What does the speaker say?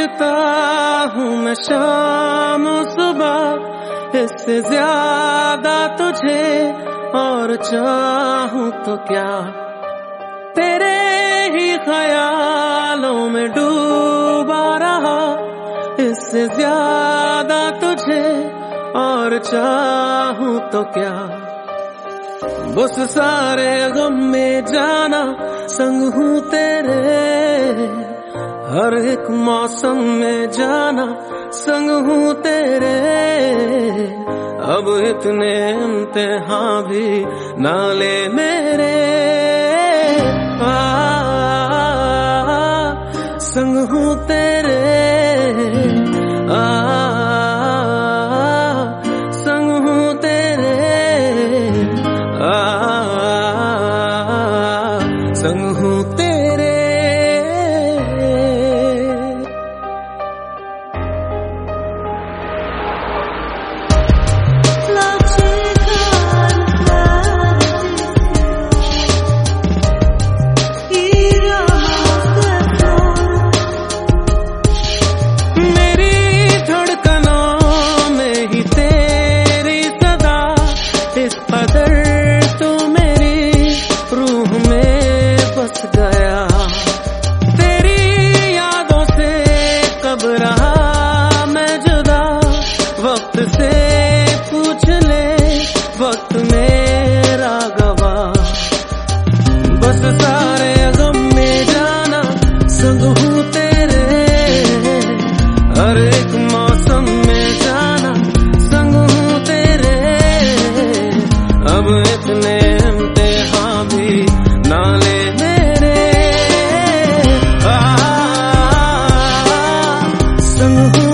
खोजता हूँ मैं शाम सुबह, इससे ज्यादा तुझे और चाहूँ तो क्या। तेरे ही ख्यालों में डूबा रहा, इससे ज्यादा तुझे और चाहूँ तो क्या। बस सारे गम में जाना संग हूँ तेरे, हर एक मौसम में जाना संग हूँ तेरे। अब इतने इम्तिहान भी ना ले मेरे, संग हूँ तेरे, संग हूँ तेरे, संग हूँ तेरे। वक्त से पूछ ले, वक्त मेरा गवाह। बस सारे गम में जाना संग हूँ तेरे, हर एक मौसम में जाना संग हूँ तेरे। अब इतने इम्तिहान भी ना ले मेरे, संग हूँ